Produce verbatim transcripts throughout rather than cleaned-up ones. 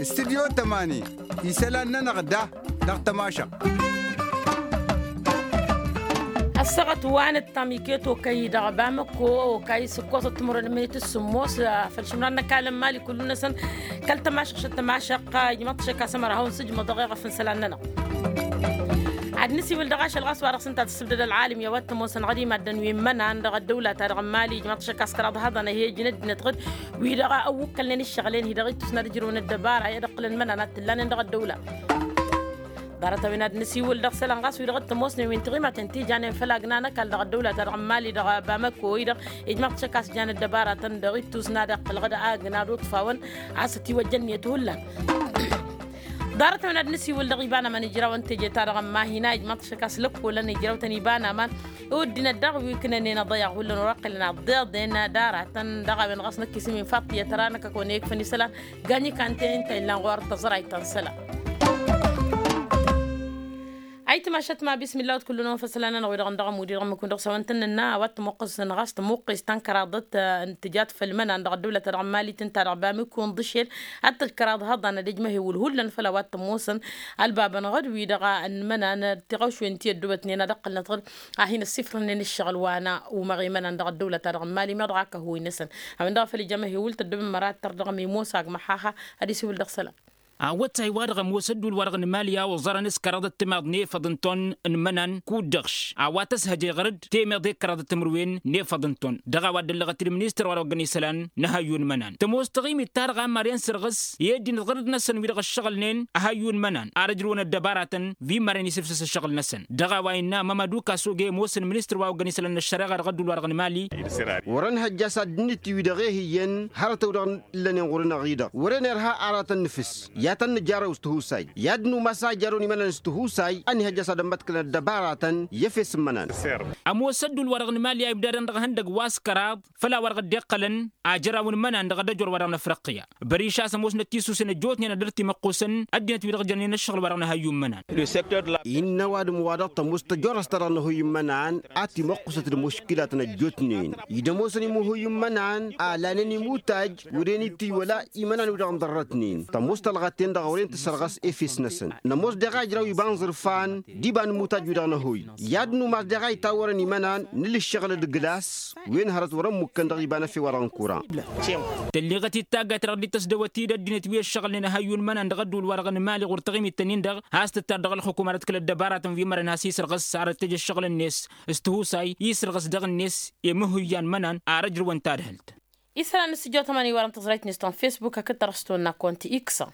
استديو تماني يسألنا نغدا نغتماشا السقط وان التاميكيتو كي دغبامكو كي سكوت تمر الميت السموس فالشمرنا كلام مالي كلنا سن كل تماشق شت تماشق يمطش كاسمر هون سجم دقيقة في سلاننا عاد نسي ولدغاش الغاس وارق انت تستبدل العالم يا وات موسن غادي مادن ويمنا عند الدوله تاع مالي يمطش كاسكراد هذا انا هي جند نتغد ويدغا او كلن الشغلين هي تسنا يجرون الدبار يدقل المنا نتلان عند الدوله دارت وين نسي ولدغ سلان غاس ويدغ تموسن وين تغي ما تنتي جان فلاقنا كال دغ الدوله تاع مالي دغ بامكو يدغ يجمط كاس جان الدبار تندغ تسنا دق الغدا اغنا دوت فاون عستي وجنيه هلا دارت من النسي والدغيبانا من يجرا وانت جيتار ما هنا يجمط شكاس لك ولا نجرا وتنيبانا من ودنا الدغ ويكنا نينا ضيع ولا نرق لنا ضيض لنا دارت دغ بين غصنك كيسي من فاطيه ترانك كونيك فنسلا غاني كانت انت الا غور تزرع تنسلا أيت ما شت ما بسم الله كلنا فصلنا نغير عندنا مدير ما كنا سوينا وقت موقس نغاست موقس تنكر ضد انتجات في المنى عند الدولة العمالي تنتر عبامي كون ضشيل حتى الكراد هذا أنا دجمه يقول فلا وقت موسن الباب نغد ويدغى المنى تغوش وينتي الدوبتني ندق نطر عهين الصفر من الشغل وانا ومغيمنا عند الدولة العمالي ما دعك هو نسن عند في الجمه يقول تدب مرات ترضى ميموسا محاها هذه سوي الدخسلة عوتاي وارغ موسد والورغ المالية وزارنس كرادة تماضني فضنتون نمنان كودغش عواتس هجي غرد تيمي دي كرادة تمروين ني فضنتون دغا واد اللغة المنيستر ورغني سلان نهايون منان تموس تغيمي تارغا مارين سرغس يدي نغرد نسن ويرغ الشغل نين اهايون منان ارجرون الدبارة في مارين يسفسس الشغل نسن دغا واينا مامادو كاسوغي موسن منيستر ورغني سلان الشرغة رغد والورغ المالي ورن هجاسد نتي ويدغيهين هارتو ورغن لن يغرن غيدا ورن ارها ارات النفس ياتن جارو استهوساي يادنو مسا جاروني منن استهوساي اني هجا صدمت كلا دبارة يفس منن امو سدو الورغ المالي ابدارن دغ هندق واسكراد فلا ورغ دقلن اجراون منن دغ دجور ورغ افريقيا بريشا سموس نتيسو سن جوتني ندرتي مقوسن اديت ويرغ جنين الشغل ورغ هيوم منن ان واد موادات مستجور استرن هو منن اتي مقوسه المشكلات نجوتني يدموسني مو هو منن اعلانني موتاج وريني تي ولا ايمانن ودغ ضرتني تمستلغتين دغ ورين تسرغس إفيس نسن نموس دغاي جراوي بانزر فان ديبان موتاج ودغنا هوي يادنو ما دغاي تاورني منان نلي الشغل دغلاس وين هرت ورم مكن دغيبانا في وران كوران تلغتي تاغا تردي تسدوتي ددنت وي الشغل نهايون منان دغدو الورغ مالي غورتغيمي التنين دغ هاست تدغ الحكومه كل الدبارات في مرنا سيسرغس سار تجي الشغل الناس استهوساي يسرغس دغ الناس يمهيان منان ارجر وانتارهلت إسرائيل نسجل ثمانية ورم تزريت نستون فيسبوك كترستونا كونتي إكسا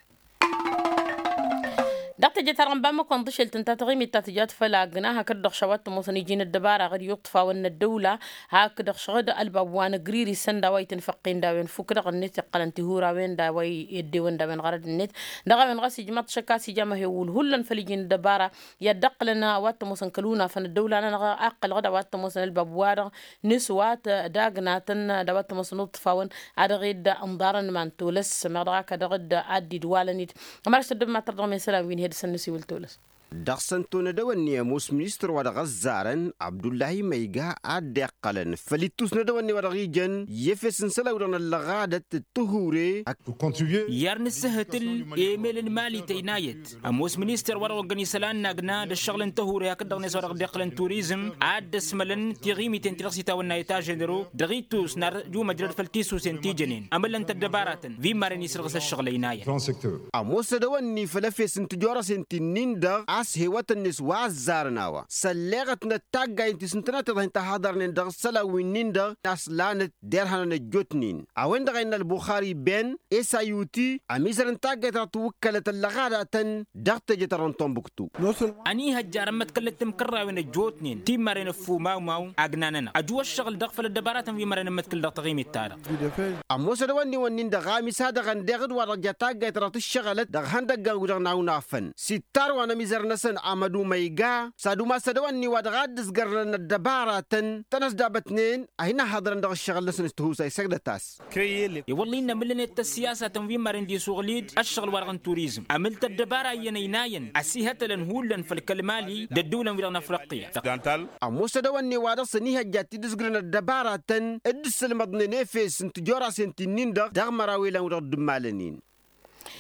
دقت جتران بام كون دشل تنتاتغي مي تاتجات فلا غناها كدخ شوات موسن يجين الدبارة غير يطفى ون الدولة هاكدخ شغد الباب وان غريري سندا وي تنفقين داوين فكدغ النت قلنتي هورا وين دا وي يدي وين دا وين غرد النت دغا وين غاسي جمات شكاسي جما هيول هلن فليجين الدبارة يدق لنا وات موسن كلونا فن الدولة انا اقل غدا وات موسن الباب وار نسوات داغناتن دوات موسن نطفى ون ادغيد انظارن من تولس مدغاك دغد ادي دوالنيت امرش دب ما ترضى من سلام وين سنسي والتولس دخسن توندوني موس مينستر ودغ زارن عبد الله ميغا ادقلن فليتوس ندوني ودغيجن يفسن سلاودن اللغاده التهوري يارن سهتل ايميل المالي تينايت موس مينستر ورغني سلان نغنا الشغل التهوري كدغني سورغ دقلن توريزم عاد اسملن تيغيمي تنترسي تاونا يتاجندرو دغيتوس نار جو مجرد فلتيسو سنتيجنين املن تدباراتن في مارني سرغس الشغل ينايت موس دوني فلفسن تجورا سنتين دغ هي وطنس وازارناوا سلغت نتاغا انت سنتنا انت حاضرن دغ سلا وينين دغ اصلان درهن نجوتنين اوين دغين البخاري بن اسايوتي اميزرن تاغا توكلت اللغاده دغت جترن تومبكتو اني هجار متكلت مكرا وين جوتنين تي مارين فو ماو ماو اغناننا اجو الشغل دغ فل الدبارات في مارين متكل دغ تغيم التاريخ اموس دواني ونين دغ ميسا دغ دغد ورجتاغا ترت الشغلت دغ هندغ ودغ ناو نافن ستار وانا ميزرن سن عمدو ميغا سادو ما سدواني ودغادس قرن الدبارة تنس دابتنين اهنا حاضرن دغ الشغل لسن استهوسا يسقدتاس يوالله إن ملنت السياسة تنفي مارن دي سوغليد الشغل ورغن توريزم عملت الدبارة ينيناين اسيهة لنهولا فالكلمالي ددولا ورغن افريقيا امو سدواني ودغ نيها جاتي دس قرن الدبارة تن ادس المضن نيفيس انت جورا سنتنين دغ دغ مراويلا ورغ دمالنين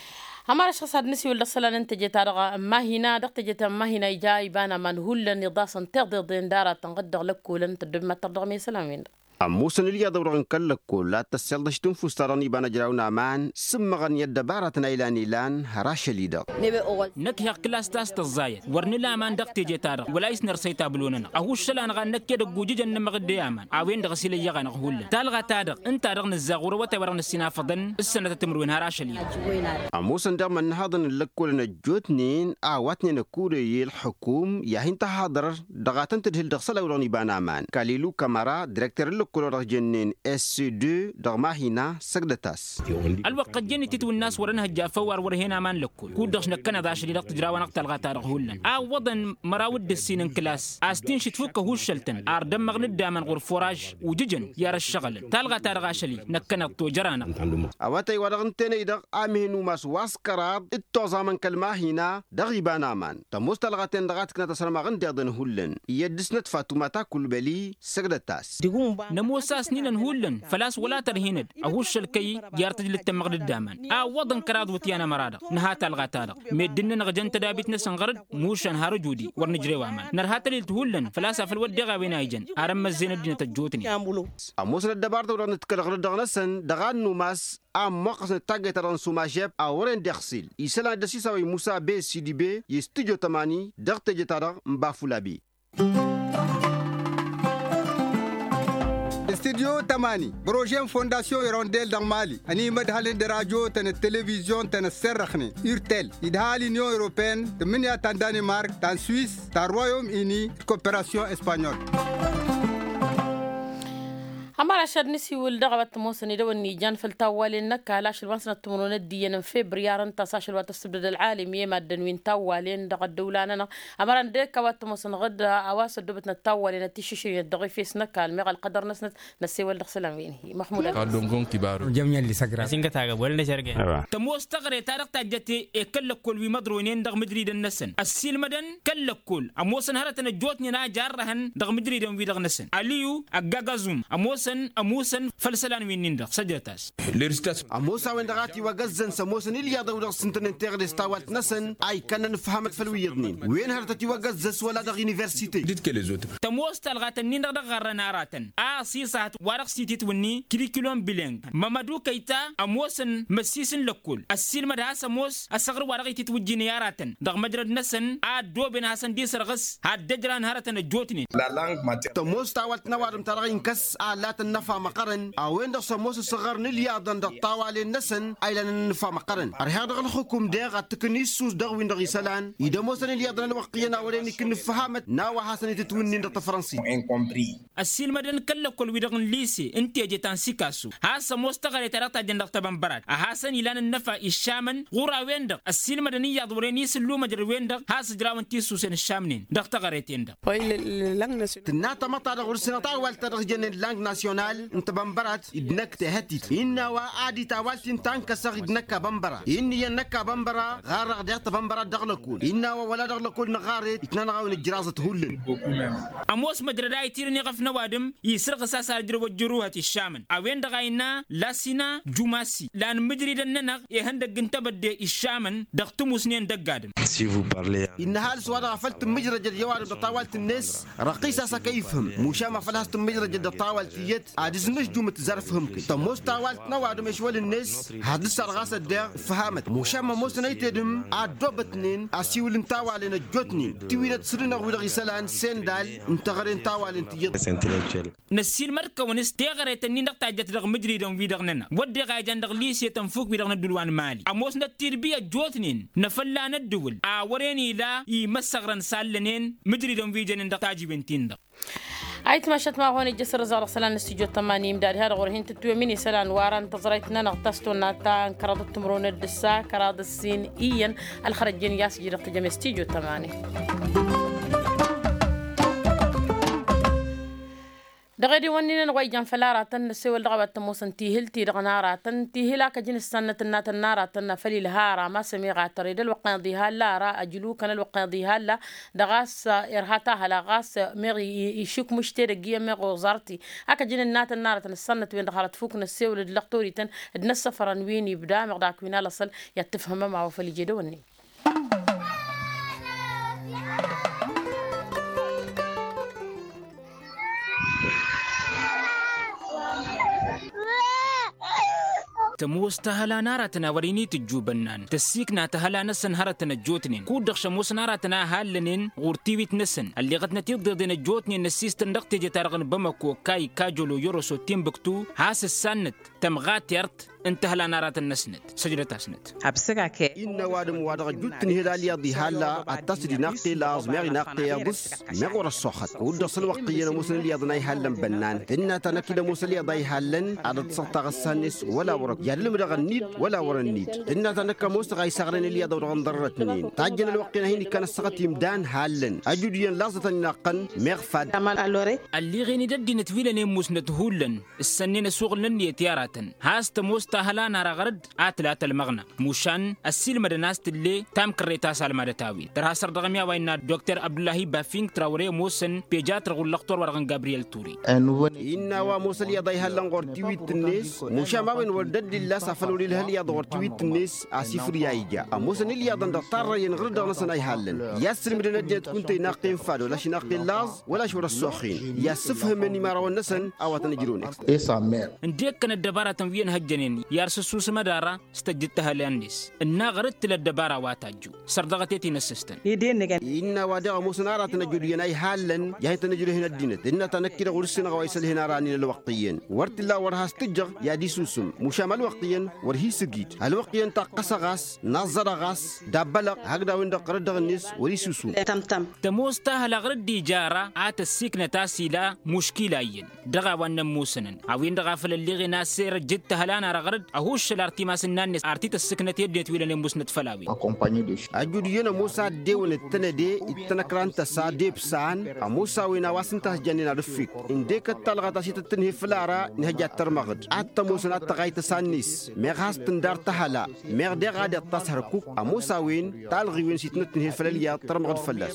همار شخص هاد نسي ولا صلا انت جيت ارغى ما هنا دقت جيت ما هنا جاي بانا من هولا نضاسن تغدي دين دارا تنقدر لك ولن تدم ما ترضى مي سلامين أموسن اللي يدورن كل كل تسلدش تنفس تراني بنا جراونا مان سمغن يد بارتنا إلى نيلان هراش ليدا نك يا كلاس تاس تزايد ورني لا مان دقت جيتار ولا يسنر سيتا بلوننا أهو الشلان غن نك يد جوجي جن مغد يامان عوين دغسيل يغن هول تالغى تادق أنت رغن الزغور وتورن السنافضن السنة تمرون هراش ليدا أموسن دام من هذا اللكول نجوتنين أعواتني نكوري الحكوم يهين تحضر دغاتن تدهل دغسل وراني بنا مان كاليلو كامارا ديريكتور كولور جنين اس دو دغما هنا سقدتاس الوقت جني تتو الناس ورنها الجافور ورهنا مان لكل كودش نكنا داش اللي دقت جراونا قتل غاتار هولن ا وضن مراود السين كلاس استين شتفك هو شلتن اردم مغند دامن غور فوراج وججن يا الشغل تالغا تارغاشلي نكنا تو جرانا اواتي ورغنتني يدق امهنو ماس واسكراد التوزامن كلمه هنا دغيبانا مان تمستلغاتن دغات كنا تسرما غند يدن هولن يدسنت فاطمه تاكل بلي سقدتاس نموسا سنين هولن فلاس ولا ترهيند أهوش الكي جارتج للتمغد الدامان آ وضن كراد وتيانا مرادة نهات الغاتارة ميدن نغجن تدابيت نسنغرد موشان هارو جودي ورنجري وامان نرهات اللي تهولن فلاسا في الود دغا وينايجن أرم الزين الدين تجوتني أموسن الدبار دوران نتكلغر دغنسن دغان نوماس أم مقصن تاجت رنسوما جاب أورين دخسيل يسلا دسيسا وموسى بي سي دي بي يستيجو تماني دغت جتارا مبافولابي استوديو تماني بروجين فونداسيون يرونديل دان مالي اني مدهالين دي راديو تن التلفزيون تن السرخني يرتل يدهالي نيو اوروبين تمنيا تان دانمارك تان سويس تان رويوم اني كوبيراسيون اسبانيول أمر أشهد نسي والدغبة موسني دو النيجان في التوالي النكا لاش الوانسنا التمرون الديان في بريار انتصاش الوات السبد العالمي يما الدنوين توالين دغ الدولاننا أمر أن ديكا وات موسن غد أواس الدوبتنا التوالي نتيشيشي يدغي في سنكا المغا القدر نسنت نسي والدغ سلامين هي محمود قدوم كبار جميع اللي سكرا سينك تاغا ولا شرقه تموس تغري تارق تاجتي كل كل وي مدروينين دغ مدريد النسن السيل مدن كل كل اموسن هرتنا جوتني نا جارهن دغ مدريد وي دغ نسن عليو اغاغازوم اموسن أموسن فلسلان من نندق سجلتاس. أموسا وين دغاتي وجزن سموسن اللي يا دولار سنتين تغري استوات نسن أي كنا نفهمت في الويرنين وين هرتتي وجزس ولا دغ يونيفرسيتي. ديت كليزوت. تموس تلغات النين دغ غرنا راتن. آ سيسات ورق سيتي توني كريكولوم بيلينغ. مامادو كيتا أموسن مسيسن لكل. السيل مدرسة أموس الصغر ورق يتوجيني راتن. دغ مدرد نسن آ دو بين حسن دي سرغس هاد دجران هرتن الجوتني. لا لانغ ماتي. تموس تاوات نوارم ترى إنكس آلات النفا مقرن أوين دخل موس الصغر نليا ضن الطوالي النسن أيلا النفا مقرن أرهاد دخل الحكم دغ التكنيسوس دغ وين دغ سلان إذا موس نليا ضن الوقينا ولين كن فهمت ناوا حسن تتونين دغ فرنسي السيل مدن كل كل ويدغن ليسي انت جيتان سيكاسو هاسا موس تغري ترقتا جندق تبان براد هاسن إلان النفا الشامن غورا وين دغ السيل مدن يادورين يسلو مجر وين دغ هاس جراوان تيسوسين الشامنين دغ تغريتين دغ تناتا مطا دغ ورسنا طاوال تدغ جنن لانغ ناسيونال انت بمبرات ابنك تهتت إننا وعادي تاوالتين تانك سغ ابنك بمبرا إني ينك بمبرا غارغ ديت بمبرا دغلكول إننا ولا دغلكول نغارت اتنانا غاون الجرازة هولن أموس مدرداي تيرني غف نوادم يسرق ساسا جرو وجروها الشامن أوين دغاينا لاسينا جوماسي لأن مدري دننغ يهندق انتبد الشامن دغتمو سنين دقادم إن هالس وادا غفلت مجرد الجوارب طاولت الناس رقيسة سكيفهم مشامة فلهست مجرد طاولت يد عادزنش جومة زرفهم كي تموس طاولت نوادم يشوال الناس هادس رغاسة دير فهمت مشامة موسنا يتدم عدوبتنين أسيول انتاوالين الجوتنين تيويلت سرنا ويدغي سلان سندال انتغرين تاوالين تيد نسيل مركا ونس تيغري تنين دق تاجت دغ مجري دغ ويدغننا ودي غايجان دغ ليسي تنفوق ويدغن الدلوان مالي أموسنا التربية جوتنين نفلان الدول آوريني لا يمسغرن سالنين مجري دغ ويجان دغ تاجي بنتين دغ أيت ما شت ما هون جسر زار سلان استيجو تمانيم دار هذا غورهين تتوي مني سلان وارن تزريتنا نغتستو ناتا كراد التمرون الدسا كراد السين إيان الخرجين ياس جرقت جم استيجو تماني دغدي ونين نغيجان فلاراتن سوال دغبت موسن تيهلتي دغناراتن تيهلا كجن السنة النات الناراتن فلي الهارا ما سميغا تريد الوقاضي هلا را أجلو كان الوقاضي هلا دغاس إرهاتا هلا غاس ميغي يشوك مشترك جيا ميغو زارتي هكا جن النات الناراتن السنة وين دخلت فوقنا السوال الدلقتوريتن دنا السفران وين يبدا مغداك وين لصل يتفهم مع وفلي جدوني تموس تهلا نارتنا وريني تجوبنان تسيكنا تهلا نسن هرتنا جوتنين كود شموس نارتنا هالنين غورتيويت نسن اللي غد نتيض ضدنا جوتني نسيستن دقتي جتارغن بمكو كاي كاجولو يوروسو تيمبكتو هاس السنت تمغات يرت انتهلا نارات النسنت سجلة تسنت أبسكك إن وادم وادغ جوتن هداليا دي هلا التصدي نقطي لاز مغي نقطي يبص مغور الصحت ودصل وقينا موسن اللي يضناي هلن بنان إن تنكد موسن اللي يضاي هلن عدد سلطة السنس ولا ورق يعلم رغ النيد ولا ورا النيد إن تنك موسى غاي سغرن اللي يضرب غنضرتنين تعجن الوقينا هيني كان السقط يمدان هلن أجوديان لازة ناقن مغفاد اللي غيني ددي نتفيلا نموس نتهولن السنين سوغلن يتياراتن هاست موس تهلا نارا غرد آتلات المغنى موشان السيل مدناس اللي تام كريتا سالما دتاوي ترها سردغميا وينا دكتور عبد الله بافينغ تراوري موسن بيجات رغول لقطور ورغن جابرييل توري إن وموسى اللي يضاي هلن غورتيويت الناس موشا ما وين ولدد الله سافلوا لي هل يضغط تويت الناس اسيفر يايجا موسى اللي يضن دطار ينغرد نصنا يهلن ياسر مدن الدنيا كنت ناقين فادو لا شي ناقين لاز ولا شور السوخين ياسفهم مني ما راو النسن او تنجرون نديك كان الدبارة تنوين هجنين يارسسوس مدارا استجدتها لأنيس إنا غردت للدبارة واتاجو سردغتيتي نسستن إن وادع موسى نارا تنجر يناي هالن يهي تنجر هنا الدينة إن تنكر غرسنا غويسل هنا راني الوقتيين ورت الله ورها استجر يا دي سوسم مشامل وقتيين ورهي سجيت الوقتيين تقص غاس نظر غاس دبلق هكذا وين دقرد الناس وري سوسم تم تم تموستا هلا غرد جارة عات السكنة تاسيلا مشكلة دغا وانا موسنن عوين دغا فللي غنا سير جدت هلانا رغرد أهوش الارتماس النانس ارتيت السكنة يديت ويلا نموسنة فلاوي أجودينا موسى ديون التندي التنكران تسا ديب سان موسى وين واسنته جنين رفيق إن ديك التلغة تشيت التنهي فلارا نهجات ترمغد عتا موسى نتغاي تسانيس مغاس تندار تهلا مغ دي غادي تسهر كوك موسى وين تالغي وين سيت نتنهي فلاليا ترمغد فلاس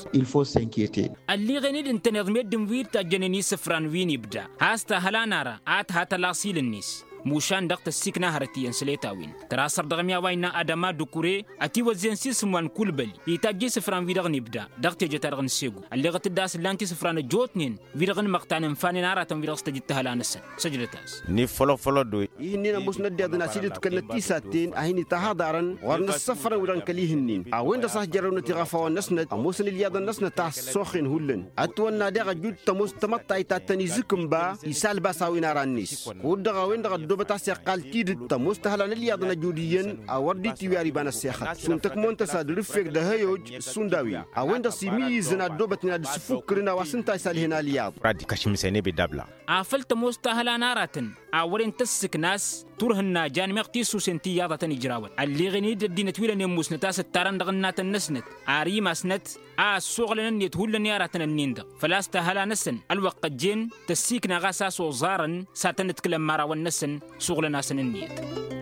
اللي غنيد انت نظم يدم وير تاجنني سفران وين يبدا هاستا هلانا را عات هاتا لاصيل النيس موشان دقت السكنة هرتيان سليتاوين تراسر دغميا وينا أدما دكوري أتي وزين سيسموان كل بلي يتاجي سفران فيدغن يبدا دقت جتارغن سيغو اللي غت الداس اللانتي سفران جوتنين فيدغن مقتان مفاني ناراتن فيدغ استجدتها لانسن سجلتاس ني فلو فلو دوي إننا مسند ديادنا سيدت كنتي ساتين أهيني تهادارن ورن السفر ورن كليهنين أوين دصح جرون تغافوا النسند أموسن اليادن نسند تاس سوخين هولن أتوانا دغ جود تموس تمطاي تاتني زكم با يسال باساوي نارانيس ودغ وين دغ بتاس قال تيد تمستهلا نليادنا جوديين أوردي تيواري بان السياخات سنتك مونتساد رفيق دهيوج سنداوي أوين دا سيميزنا دوبتنا دسفوكرنا واسنتا سالهنا لياض رادي كشمسيني بدبلا عفل تمستهلا ناراتن أورين تسك ناس تورهن جان مقتيسو سنتي ياضة نجراوت اللي غنيد الدين تويلا نموس نتاس التاران دغنات النسنت آري ماسنت آس سوغلن يتهولن ياراتن النيند فلاستهلا نسن الوقت جين تسيكنا غاساس وزارن ساتن تكلم مارا والنسن سوغلنا سن النيد